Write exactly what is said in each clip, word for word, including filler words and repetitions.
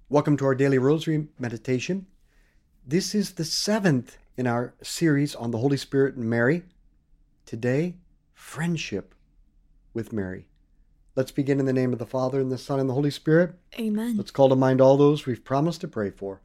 Welcome to our daily rosary meditation. This is the seventh in our series on the Holy Spirit and Mary. Today, friendship with Mary. Let's begin in the name of the Father, and the Son, and the Holy Spirit. Amen. Let's call to mind all those we've promised to pray for.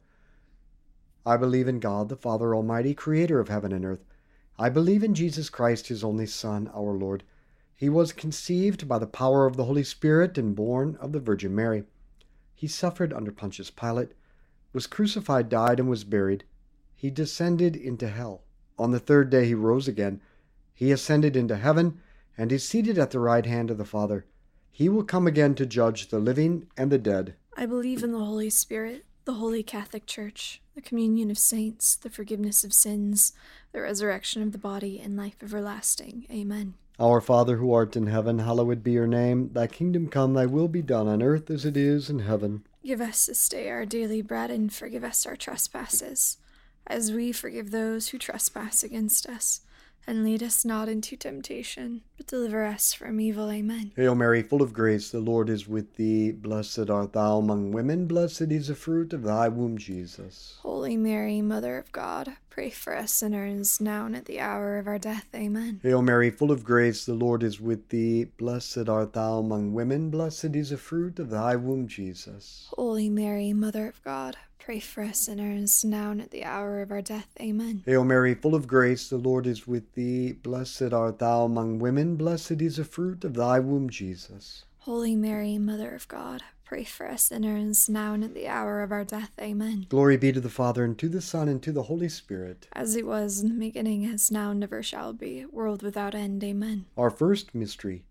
I believe in God, the Father Almighty, creator of heaven and earth. I believe in Jesus Christ, his only Son, our Lord. He was conceived by the power of the Holy Spirit and born of the Virgin Mary. He suffered under Pontius Pilate, was crucified, died, and was buried. He descended into hell. On the third day he rose again. He ascended into heaven, and is seated at the right hand of the Father. He will come again to judge the living and the dead. I believe in the Holy Spirit, the Holy Catholic Church, the communion of saints, the forgiveness of sins, the resurrection of the body, and life everlasting. Amen. Our Father, who art in heaven, hallowed be your name. Thy kingdom come, thy will be done on earth as it is in heaven. Give us this day our daily bread, and forgive us our trespasses, as we forgive those who trespass against us. And lead us not into temptation, but deliver us from evil. Amen. Hail Mary, full of grace, the Lord is with thee. Blessed art thou among women, blessed is the fruit of thy womb, Jesus. Holy Mary, Mother of God, pray for us sinners, now and at the hour of our death. Amen. Hail Mary, full of grace, the Lord is with thee. Blessed art thou among women, blessed is the fruit of thy womb, Jesus. Holy Mary, Mother of God, pray for us sinners, now and at the hour of our death. Amen. Hail Mary, full of grace, the Lord is with thee. Blessed art thou among women, blessed is the fruit of thy womb, Jesus. Holy Mary, Mother of God, pray for us sinners, now and at the hour of our death. Amen. Glory be to the Father, and to the Son, and to the Holy Spirit. As it was in the beginning, as now, and never shall be, world without end. Amen. Our first mystery.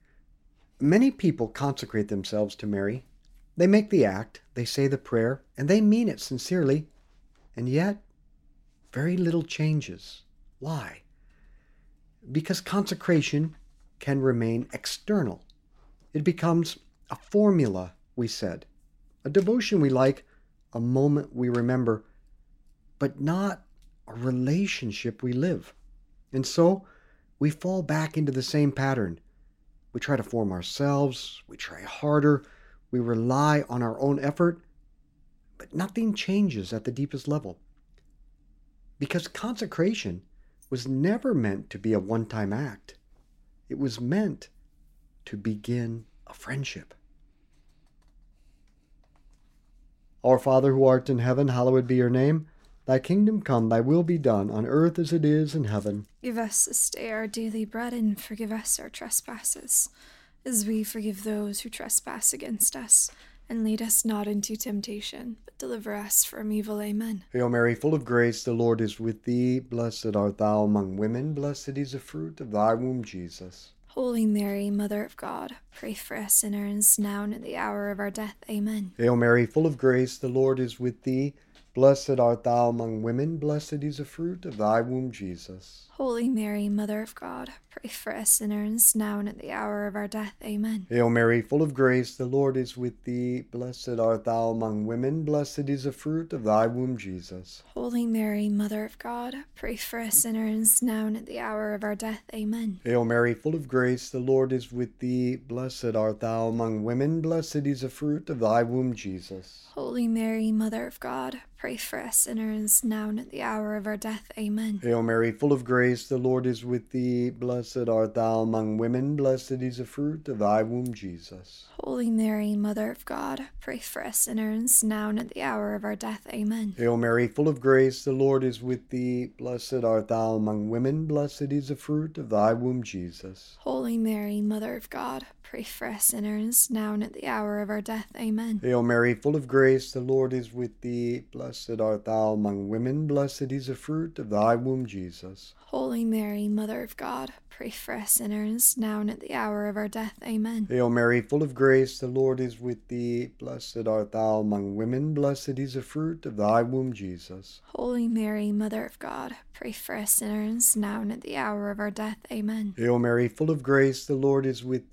Many people consecrate themselves to Mary. They make the act, they say the prayer, and they mean it sincerely, and yet very little changes. Why? Because consecration can remain external. It becomes a formula, we said, a devotion we like, a moment we remember, but not a relationship we live. And so we fall back into the same pattern. We try to form ourselves, we try harder, we rely on our own effort, but nothing changes at the deepest level. Because consecration was never meant to be a one-time act. It was meant to begin a friendship. Our Father, who art in heaven, hallowed be your name. Thy kingdom come, thy will be done, on earth as it is in heaven. Give us this day our daily bread, and forgive us our trespasses, as we forgive those who trespass against us. And lead us not into temptation, but deliver us from evil. Amen. Hail Mary, full of grace, the Lord is with thee. Blessed art thou among women, blessed is the fruit of thy womb, Jesus. Holy Mary, Mother of God, pray for us sinners, now and at the hour of our death. Amen. Hail Mary, full of grace, the Lord is with thee. Blessed art thou among women, blessed is the fruit of thy womb, Jesus. Holy Mary, Mother of God, pray for us sinners, now and at the hour of our death. Amen. Hail Mary, full of grace, the Lord is with thee. Blessed art thou among women, blessed is the fruit of thy womb, Jesus. Holy Mary, Mother of God, pray for us sinners, now and at the hour of our death. Amen. Hail Mary, full of grace, the Lord is with thee. Blessed art thou among women, blessed is the fruit of thy womb, Jesus. Holy Mary, Mother of God, pray for us sinners, now and at the hour of our death. Amen. Hail Mary, full of grace, the Lord is with thee. Blessed art thou among women, blessed is the fruit of thy womb, Jesus. Holy Mary, Mother of God, pray for us sinners, now and at the hour of our death. Amen. Hail Mary, full of grace, the Lord is with thee. Blessed art thou among women, blessed is the fruit of thy womb, Jesus. Holy Mary, Mother of God, pray for us sinners, now and at the hour of our death. Amen. Hail Mary, full of grace, the Lord is with thee. Blessed art thou among women, blessed is the fruit of thy womb, Jesus. Holy Mary, Mother of God, pray for us sinners, now and at the hour of our death. Amen. Hail Mary, full of grace, the Lord is with thee. Blessed art thou among women, blessed is the fruit of thy womb, Jesus. Holy Mary, Mother of God, pray for us sinners, now and at the hour of our death. Amen. Hail Mary, full of grace, the Lord is with thee.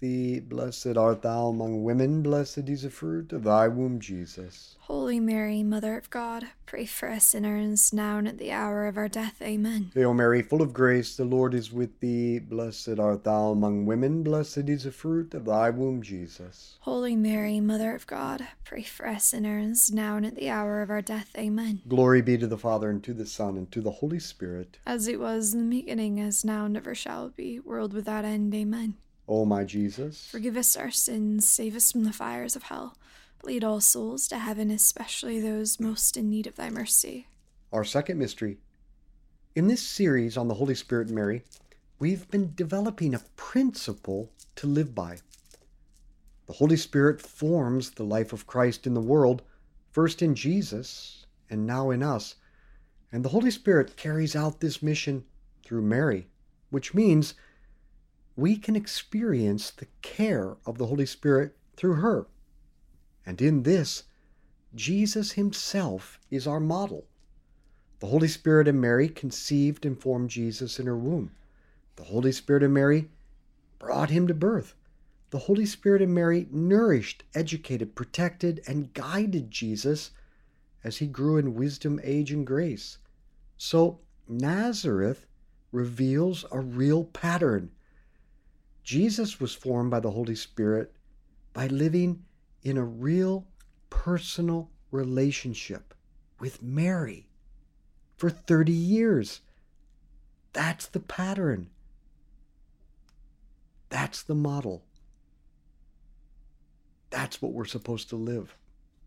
blessed art thou among women, blessed is the fruit of thy womb, Jesus. Holy Mary, Mother of God, pray for us sinners, now and at the hour of our death. Amen. Hail Mary, full of grace, the Lord is with thee. Blessed art thou among women, blessed is the fruit of thy womb, Jesus. Holy Mary, Mother of God, pray for us sinners, now and at the hour of our death. Amen. Glory be to the Father, and to the Son, and to the Holy Spirit. As it was in the beginning, as now, and ever shall be, world without end. Amen. O my Jesus, forgive us our sins, save us from the fires of hell. Lead all souls to heaven, especially those most in need of thy mercy. Our second mystery. In this series on the Holy Spirit and Mary, we've been developing a principle to live by. The Holy Spirit forms the life of Christ in the world, first in Jesus and now in us. And the Holy Spirit carries out this mission through Mary, which means we can experience the care of the Holy Spirit through her. And in this, Jesus himself is our model. The Holy Spirit and Mary conceived and formed Jesus in her womb. The Holy Spirit and Mary brought him to birth. The Holy Spirit and Mary nourished, educated, protected, and guided Jesus as he grew in wisdom, age, and grace. So Nazareth reveals a real pattern. Jesus was formed by the Holy Spirit by living in a real personal relationship with Mary for thirty years. That's the pattern. That's the model. That's what we're supposed to live.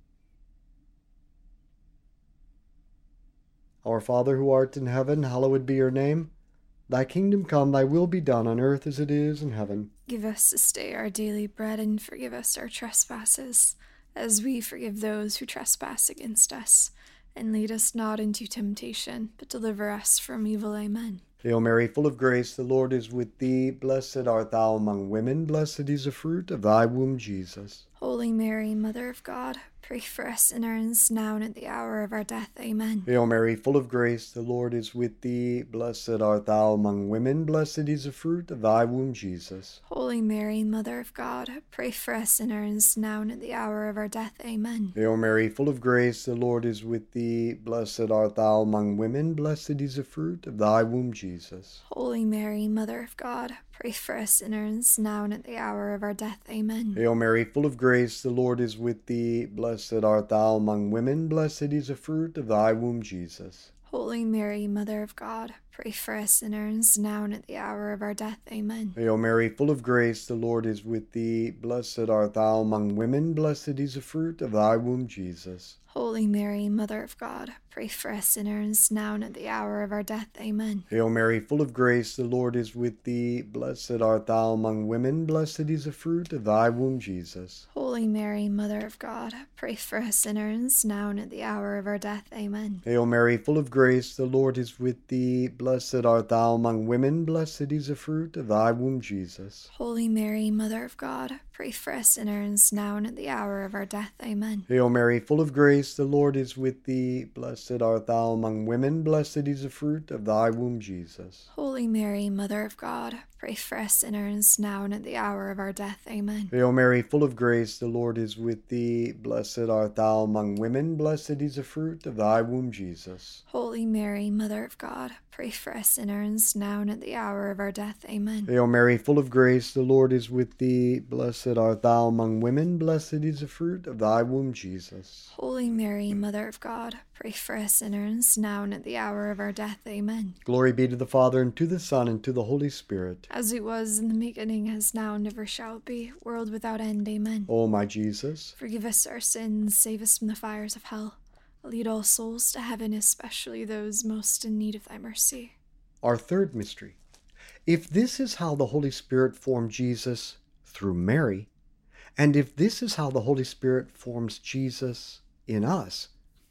Our Father who art in heaven, hallowed be your name. Thy kingdom come, thy will be done on earth as it is in heaven. Give us this day our daily bread, and forgive us our trespasses, as we forgive those who trespass against us. And lead us not into temptation, but deliver us from evil. Amen. Hail Mary, full of grace, the Lord is with thee. Blessed art thou among women, blessed is the fruit of thy womb, Jesus. Holy Mary, Mother of God, pray for us sinners, now and at the hour of our death. Amen. Hail Mary, full of grace, the Lord is with thee. Blessed art thou among women, blessed is the fruit of thy womb, Jesus. Holy Mary, Mother of God, pray for us sinners, now and at the hour of our death. Amen. Hail Mary, full of grace, the Lord is with thee. Blessed art thou among women, blessed is the fruit of thy womb, Jesus. Holy Mary, Mother of God, pray for us sinners, now and at the hour of our death. Amen. Hail Mary, full of grace, the Lord is with thee. Blessed art thou among women, blessed is the fruit of thy womb, Jesus. Holy Mary, Mother of God, pray for us sinners, now and at the hour of our death. Amen. Hail Mary, full of grace, the Lord is with thee. Blessed art thou among women, blessed is the fruit of thy womb, Jesus. Holy Mary, Mother of God, pray for us sinners, now and at the hour of our death. Amen. Hail Mary, full of grace, the Lord is with thee. Blessed art thou among women, blessed is the fruit of thy womb, Jesus. Holy Mary, Mother of God, pray for us sinners, now and at the hour of our death. Amen. Hail Mary, full of grace, the Lord is with thee. Blessed art thou among women, blessed is the fruit of thy womb, Jesus. Holy Mary, Mother of God, pray for us sinners, now and at the hour of our death. Amen. Hail Mary, full of grace, the Lord is with thee. Blessed art thou among women, blessed is the fruit of thy womb, Jesus. Holy Mary, Mother of God, pray for us sinners, now and at the hour of our death. Amen. Hail Mary, full of grace, the Lord is with thee. Blessed art thou among women, blessed is the fruit of thy womb, Jesus. Holy Mary, Mother of God, pray for us sinners, now and at the hour of our death. Amen. Hail Mary, full of grace, the Lord is with thee. Blessed art thou among women, blessed is the fruit of thy womb, Jesus. Holy Mary, Mother of God, pray for us sinners, now and at the hour of our death. Amen. Glory be to the Father, and to the Son, and to the Holy Spirit. As it was in the beginning, as now, and ever shall be, world without end. Amen. O my Jesus, forgive us our sins, save us from the fires of hell. Lead all souls to heaven, especially those most in need of thy mercy. Our third mystery. If this is how the Holy Spirit formed Jesus through Mary, and if this is how the Holy Spirit forms Jesus in us,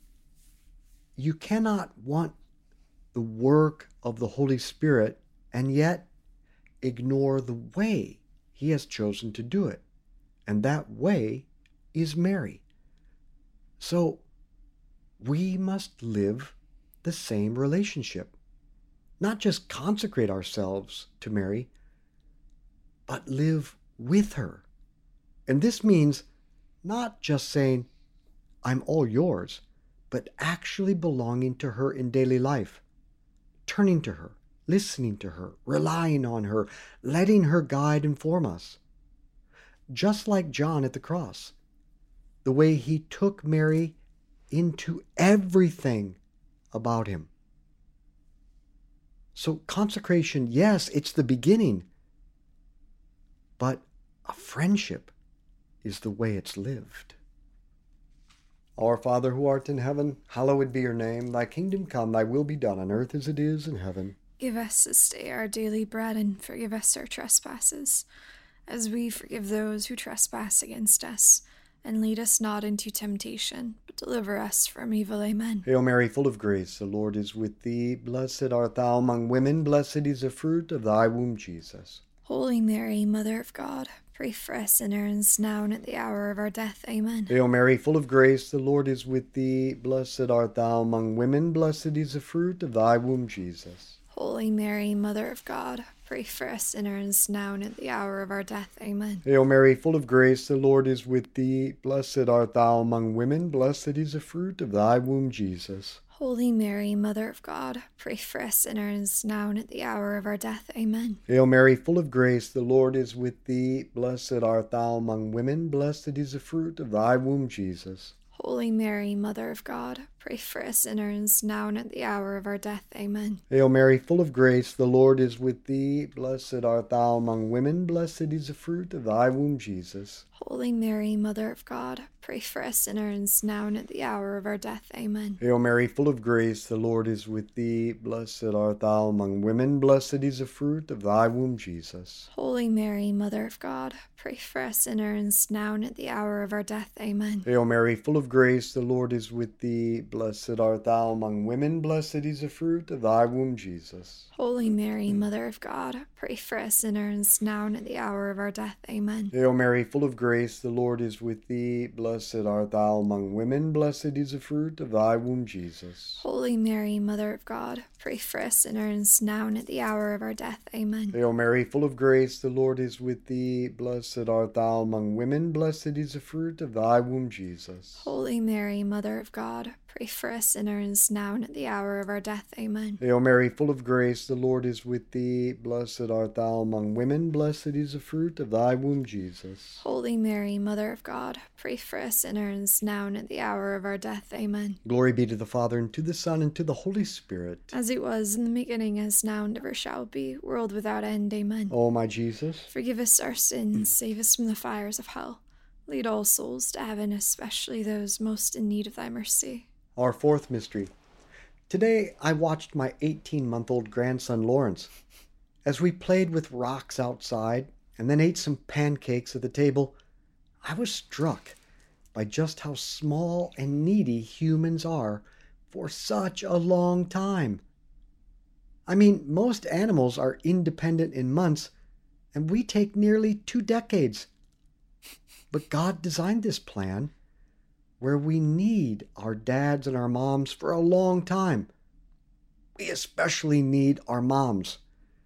you cannot want the work of the Holy Spirit and yet ignore the way he has chosen to do it. And that way is Mary. So we must live the same relationship. Not just consecrate ourselves to Mary, but live with her And this means not just saying, I'm all yours, but actually belonging to her in daily life, turning to her, listening to her, relying on her, letting her guide and form us. Just like John at the cross, the way he took Mary into everything about him. So consecration, yes, it's the beginning, but a friendship is the way it's lived. Our Father who art in heaven, hallowed be your name. Thy kingdom come, thy will be done on earth as it is in heaven. Give us this day our daily bread, and forgive us our trespasses, as we forgive those who trespass against us. And lead us not into temptation, but deliver us from evil. Amen. Hail Mary, full of grace, the Lord is with thee. Blessed art thou among women, blessed is the fruit of thy womb, Jesus. Holy Mary, Mother of God, pray for us sinners, now and at the hour of our death. Amen. Hail Mary, full of grace, the Lord is with thee. Blessed art thou among women, blessed is the fruit of thy womb, Jesus. Holy Mary, Mother of God, pray for us sinners, now and at the hour of our death. Amen. Hail Mary, full of grace, the Lord is with thee. Blessed art thou among women, blessed is the fruit of thy womb, Jesus. Holy Mary, Mother of God, pray for us sinners, now and at the hour of our death. Amen. Hail Mary, full of grace, the Lord is with thee. Blessed art thou among women, blessed is the fruit of thy womb, Jesus. Holy Mary, Mother of God, pray for us sinners, now and at the hour of our death. Amen. Hail Mary, full of grace, the Lord is with thee. Blessed art thou among women, blessed is the fruit of thy womb, Jesus. Holy Mary, Mother of God, pray for us sinners, now and at the hour of our death. Amen. Hail Mary, full of grace, the Lord is with thee. Blessed art thou among women, blessed is the fruit of thy womb, Jesus. Holy Mary, Mother of God, pray for us sinners, now and at the hour of our death. Amen. Hail Mary, full of grace, the Lord is with thee. Blessed art thou among women, blessed is the fruit of thy womb, Jesus. Holy Mary, Mother of God, pray for us sinners, now and at the hour of our death. Amen. Hail Mary, full of grace, the Lord is with thee. Blessed art thou among women, blessed is the fruit of thy womb, Jesus. Holy Mary, Mother of God, pray for us sinners, now and at the hour of our death. Amen. Hail Mary, full of grace, the Lord is with thee. Blessed art thou among women, blessed is the fruit of thy womb, Jesus. Holy Mary, Mother of God, pray for us sinners, now and at the hour of our death. Amen. Hail Mary, full of grace, the Lord is with thee. Blessed art thou among women, blessed is the fruit of thy womb, Jesus. Holy Mary, Mother of God, pray for us sinners, now and at the hour of our death. Amen. Glory be to the Father, and to the Son, and to the Holy Spirit. As it was in the beginning, as now, and ever shall be, world without end. Amen. O my Jesus, forgive us our sins, save us from the fires of hell. Lead all souls to heaven, especially those most in need of thy mercy. Our fourth mystery. Today I watched my eighteen-month-old grandson Lawrence as we played with rocks outside and then ate some pancakes at the table. I was struck by just how small and needy humans are for such a long time. I mean, most animals are independent in months, and we take nearly two decades. But God designed this plan where we need our dads and our moms for a long time. We especially need our moms.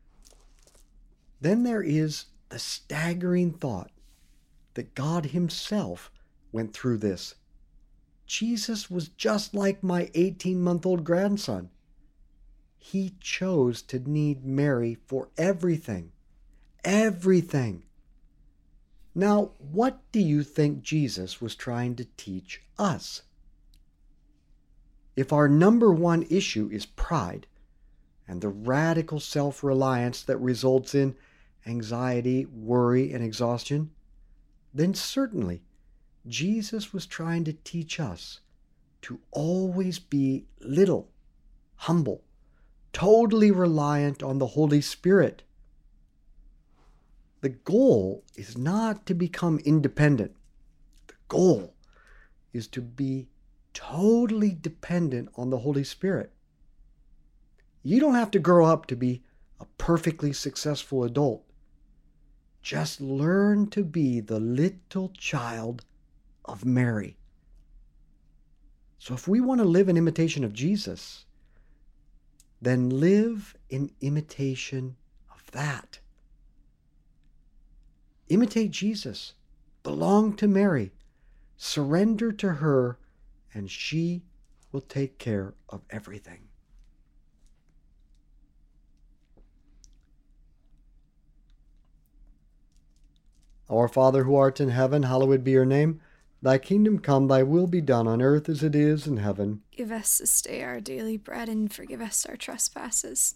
Then there is the staggering thought that God himself went through this. Jesus was just like my eighteen-month-old grandson. He chose to need Mary for everything. Everything. Now, what do you think Jesus was trying to teach us? If our number one issue is pride and the radical self-reliance that results in anxiety, worry, and exhaustion, then certainly Jesus was trying to teach us to always be little, humble, totally reliant on the Holy Spirit. The goal is not to become independent. The goal is to be totally dependent on the Holy Spirit. You don't have to grow up to be a perfectly successful adult. Just learn to be the little child of Mary. So if we want to live in imitation of Jesus, then live in imitation of that. Imitate Jesus. belong to Mary. Surrender to her, and she will take care of everything. Our Father who art in heaven, hallowed be your name. Thy kingdom come, thy will be done on earth as it is in heaven. Give us this day our daily bread, and forgive us our trespasses,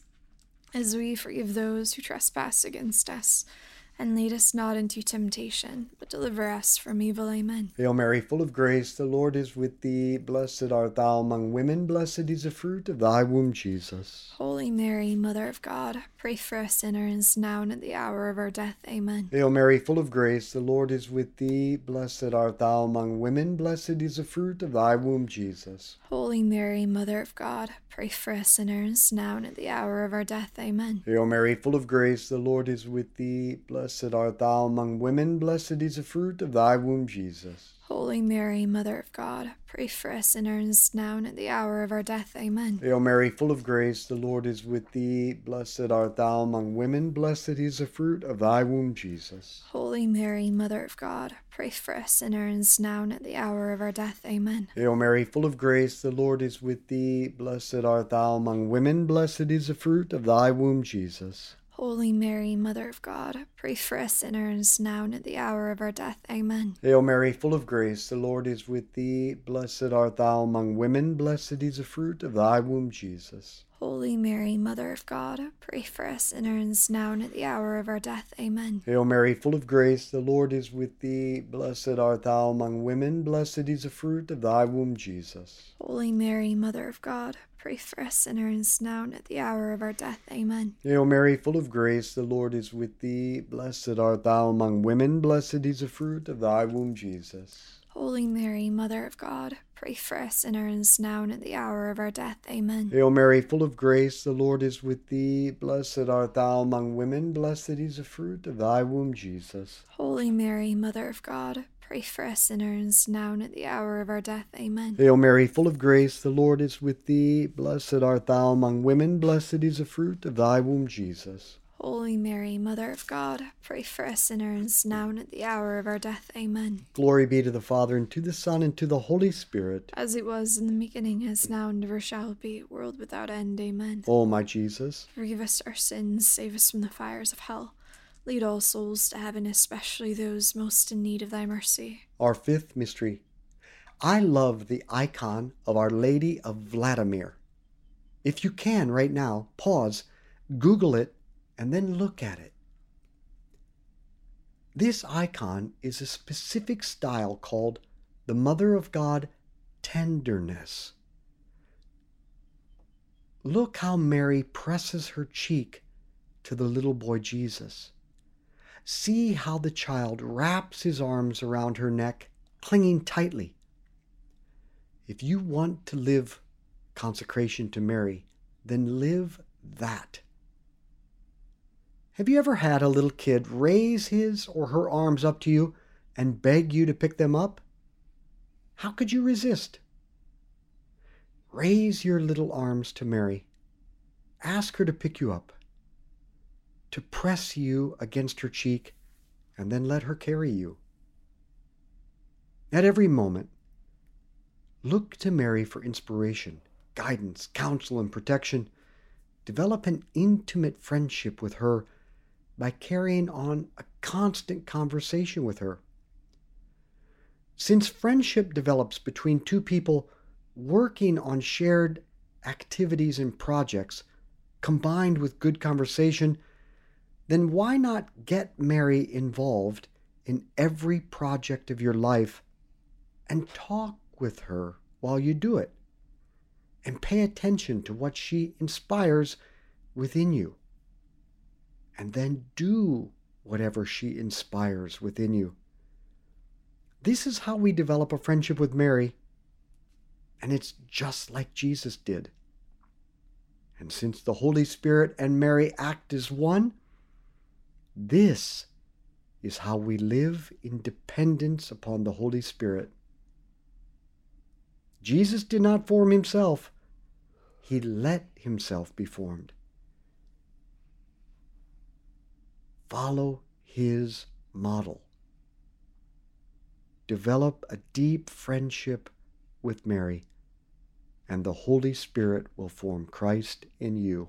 as we forgive those who trespass against us. And lead us not into temptation, but deliver us from evil. Amen. Hail Mary, full of grace, the Lord is with thee. Blessed art thou among women, blessed is the fruit of thy womb, Jesus. Holy Mary, Mother of God, pray for us sinners, now and at the hour of our death. Amen. Hail Mary, full of grace, the Lord is with thee. Blessed art thou among women, blessed is the fruit of thy womb, Jesus. Holy Mary, Mother of God, pray for us sinners, now and at the hour of our death. Amen. Hail Mary, full of grace, the Lord is with thee. Blessed art thou among women, blessed is the fruit of thy womb, Jesus. Holy Mary, Mother of God, pray for us sinners, now and at the hour of our death. Amen. Hail Mary, full of grace, the Lord is with thee. Blessed art thou among women, blessed is the fruit of thy womb, Jesus. Holy Mary, Mother of God, pray for us sinners, now and at the hour of our death. Amen. Hail Mary, full of grace, the Lord is with thee. Blessed art thou among women, blessed is the fruit of thy womb, Jesus. Holy Mary, Mother of God, pray for us sinners, now and at the hour of our death. Amen. Hail Mary, full of grace, the Lord is with thee. Blessed art thou among women, blessed is the fruit of thy womb, Jesus. Holy Mary, Mother of God, pray for us sinners, now and at the hour of our death. Amen. Hail Mary, full of grace, the Lord is with thee. Blessed art thou among women, blessed is the fruit of thy womb, Jesus. Holy Mary, Mother of God, pray for us sinners, now and at the hour of our death. Amen. Hail Mary, full of grace, the Lord is with thee. Blessed art thou among women, blessed is the fruit of thy womb, Jesus. Holy Mary, Mother of God, pray for us sinners, now and at the hour of our death. Amen. Hail Mary, full of grace, the Lord is with thee. Blessed art thou among women, blessed is the fruit of thy womb, Jesus. Holy Mary, Mother of God, pray for us sinners, now and at the hour of our death. Amen. Hail Mary, full of grace, the Lord is with thee. Blessed art thou among women, blessed is the fruit of thy womb, Jesus. Holy Mary, Mother of God, pray for us sinners, now and at the hour of our death. Amen. Glory be to the Father, and to the Son, and to the Holy Spirit. As it was in the beginning, is now, and ever shall be, world without end. Amen. O my Jesus, forgive us our sins, save us from the fires of hell. Lead all souls to heaven, especially those most in need of thy mercy. Our fifth mystery. I love the icon of Our Lady of Vladimir. If you can right now, pause, Google it, and then look at it. This icon is a specific style called the Mother of God Tenderness. Look how Mary presses her cheek to the little boy Jesus. See how the child wraps his arms around her neck, clinging tightly. If you want to live consecration to Mary, then live that. Have you ever had a little kid raise his or her arms up to you and beg you to pick them up? How could you resist? Raise your little arms to Mary. Ask her to pick you up, to press you against her cheek, and then let her carry you. At every moment, look to Mary for inspiration, guidance, counsel, and protection. Develop an intimate friendship with her by carrying on a constant conversation with her. Since friendship develops between two people working on shared activities and projects, combined with good conversation, then why not get Mary involved in every project of your life and talk with her while you do it, and pay attention to what she inspires within you, and then do whatever she inspires within you. This is how we develop a friendship with Mary, and it's just like Jesus did. And since the Holy Spirit and Mary act as one, this is how we live in dependence upon the Holy Spirit. Jesus did not form himself. He let himself be formed. Follow his model. develop a deep friendship with Mary, and the Holy Spirit will form Christ in you.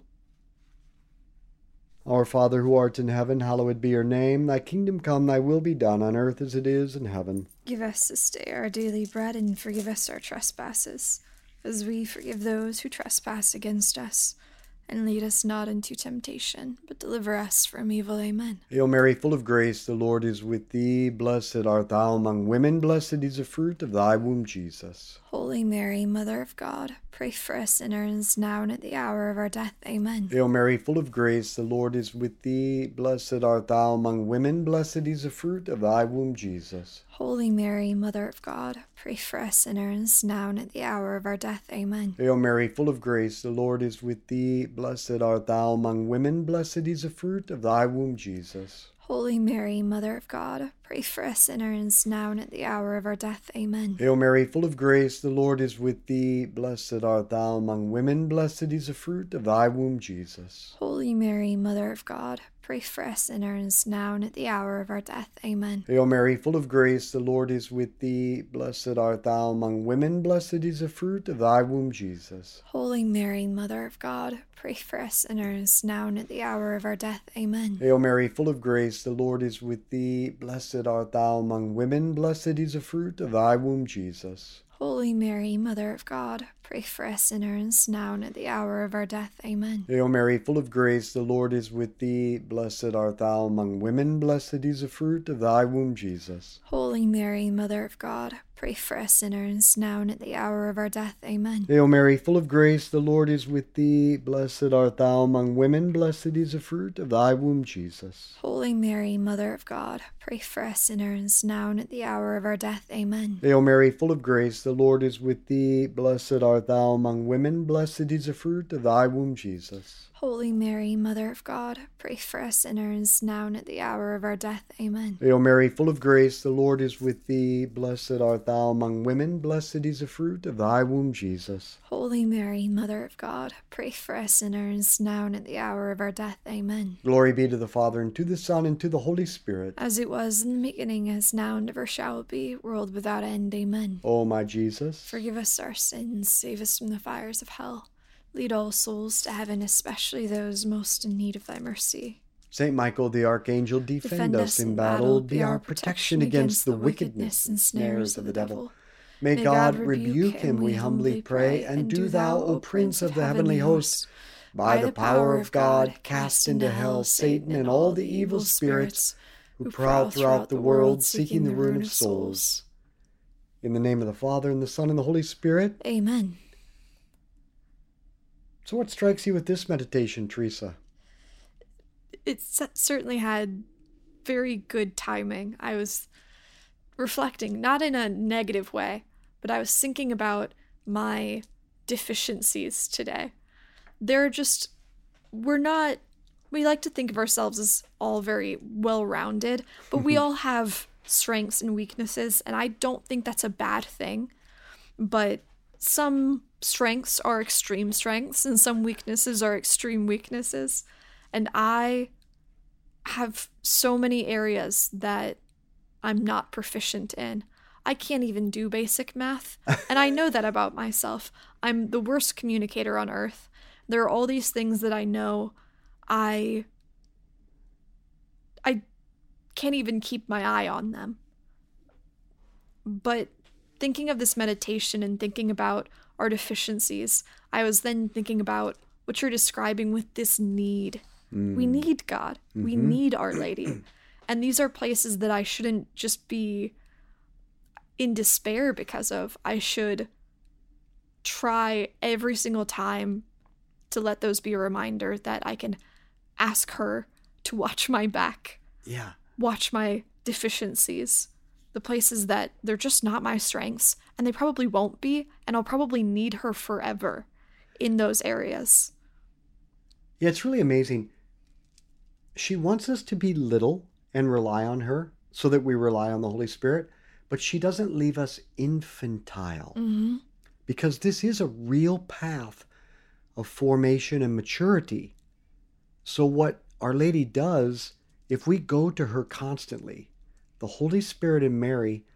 Our Father who art in heaven, hallowed be your name. Thy kingdom come, thy will be done on earth as it is in heaven. Give us this day our daily bread, and forgive us our trespasses, as we forgive those who trespass against us. And lead us not into temptation, but deliver us from evil. Amen. Hail Mary, full of grace, the Lord is with thee. Blessed art thou among women, blessed is the fruit of thy womb, Jesus. Holy Mary, Mother of God, pray for us sinners, now and at the hour of our death. Amen. Hail Mary, full of grace, the Lord is with thee. Blessed art thou among women, blessed is the fruit of thy womb, Jesus. Holy Mary, Mother of God, pray for us sinners, now and at the hour of our death. Amen. Hail Mary, full of grace, the Lord is with thee. Blessed art thou among women, blessed is the fruit of thy womb, Jesus. Holy Mary, Mother of God, pray for us sinners, now and at the hour of our death. Amen. Hail Mary, full of grace, the Lord is with thee. Blessed art thou among women, blessed is the fruit of thy womb, Jesus. Holy Mary, Mother of God, pray for us sinners, now and at the hour of our death. Amen. Hail Mary, full of grace, the Lord is with thee. Blessed art thou among women, blessed is the fruit of thy womb, Jesus. Holy Mary, Mother of God, pray for us sinners, now and at the hour of our death. Amen. Hail Mary, full of grace, the Lord is with thee. Blessed art thou among women, blessed is the fruit of thy womb, Jesus. Holy Mary, Mother of God, pray for us sinners, now and at the hour of our death. Amen. Hail Mary, full of grace, the Lord is with thee. Blessed art thou among women, blessed is the fruit of thy womb, Jesus. Holy Mary, Mother of God, pray for us sinners, now and at the hour of our death. Amen. Hail Mary, full of grace, the Lord is with thee. Blessed art thou among women, blessed is the fruit of thy womb, Jesus. Holy Mary, Mother of God, pray for us sinners, now and at the hour of our death. Amen. Hail Mary, full of grace, the Lord is with thee. Blessed art thou among women, blessed is the fruit of thy womb, Jesus. Holy Mary, Mother of God, pray for us sinners, now and at the hour of our death. Amen. Hail Mary, full of grace, the Lord is with thee. Blessed art thou among women, blessed is the fruit of thy womb, Jesus. Holy Mary, Mother of God, pray for us sinners, now and at the hour of our death. Amen. Glory be to the Father, and to the Son, and to the Holy Spirit. As it was in the beginning, as now, and ever shall be, world without end. Amen. O my Jesus, forgive us our sins, save us from the fires of hell. Lead all souls to heaven, especially those most in need of thy mercy. Saint Michael the Archangel, defend, Defend us in battle, be our protection against the wickedness and snares of the devil. May God rebuke him, we humbly pray, and do thou, O Prince of the heavenly host, by the power of God, cast into hell Satan and all the evil spirits who prowl throughout the world, seeking the ruin of souls. In the name of the Father, and the Son, and the Holy Spirit. Amen. So what strikes you with this meditation, Teresa? It certainly had very good timing. I was reflecting, not in a negative way, but I was thinking about my deficiencies today. They're just, we're not, we like to think of ourselves as all very well-rounded, but we all have strengths and weaknesses, and I don't think that's a bad thing. But some strengths are extreme strengths and some weaknesses are extreme weaknesses. And I have so many areas that I'm not proficient in. I can't even do basic math. And I know that about myself. I'm the worst communicator on earth. There are all these things that I know I I can't even keep my eye on them. But thinking of this meditation and thinking about our deficiencies, I was then thinking about what you're describing with this need. Mm. We need God. Mm-hmm. We need Our Lady. And these are places that I shouldn't just be in despair because of. I should try every single time to let those be a reminder that I can ask her to watch my back. Yeah. Watch my deficiencies. The places that they're just not my strengths, and they probably won't be, and I'll probably need her forever in those areas. Yeah, it's really amazing. She wants us to be little and rely on her so that we rely on the Holy Spirit, but she doesn't leave us infantile. Mm-hmm. Because this is a real path of formation and maturity. So what Our Lady does, if we go to her constantly, the Holy Spirit and Mary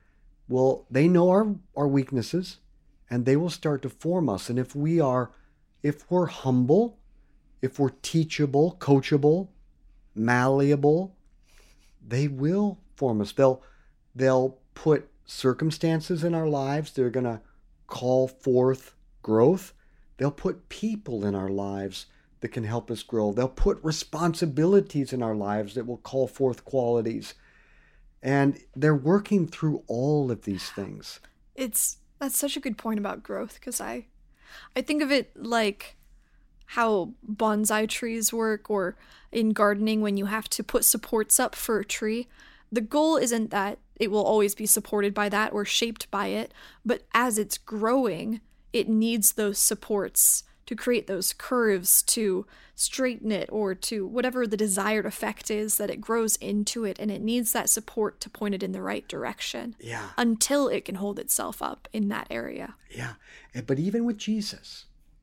Well, they know our, our weaknesses, and they will start to form us. And if we are, if we're humble, if we're teachable, coachable, malleable, they will form us. They'll, they'll put circumstances in our lives. They're going to call forth growth. They'll put people in our lives that can help us grow. They'll put responsibilities in our lives that will call forth qualities. And they're working through all of these things. It's that's such a good point about growth, because I I think of it like how bonsai trees work, or in gardening when you have to put supports up for a tree. The goal isn't that it will always be supported by that or shaped by it, but as it's growing, it needs those supports to create those curves, to straighten it, or to whatever the desired effect is, that it grows into it, and it needs that support to point it in the right direction. Yeah. Until it can hold itself up in that area. Yeah. But even with Jesus,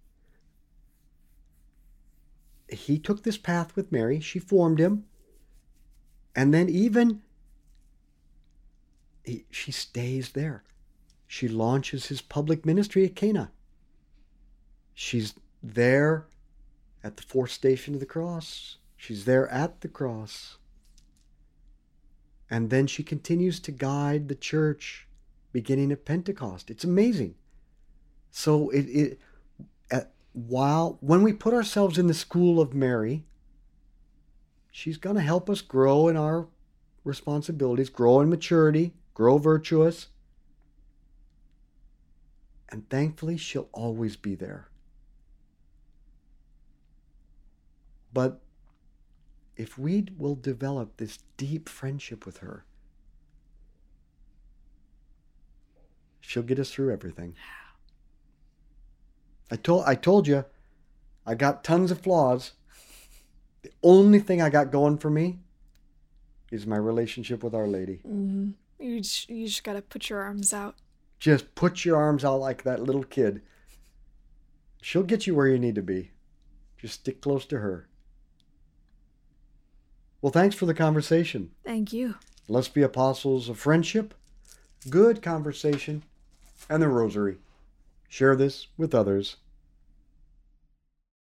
he took this path with Mary. She formed him. And then even he, she stays there. She launches his public ministry at Cana. She's there at the fourth station of the cross. She's there at the cross. And then she continues to guide the church beginning at Pentecost. It's amazing. So it, it at, while when we put ourselves in the school of Mary, she's going to help us grow in our responsibilities, grow in maturity, grow virtuous. And thankfully, she'll always be there. But if we will develop this deep friendship with her, she'll get us through everything. I told I told you, I got tons of flaws. The only thing I got going for me is my relationship with Our Lady. Mm-hmm. You just, you just got to put your arms out. Just put your arms out like that little kid. She'll get you where you need to be. Just stick close to her. Well, thanks for the conversation. Thank you. Let's be apostles of friendship, good conversation, and the rosary. Share this with others.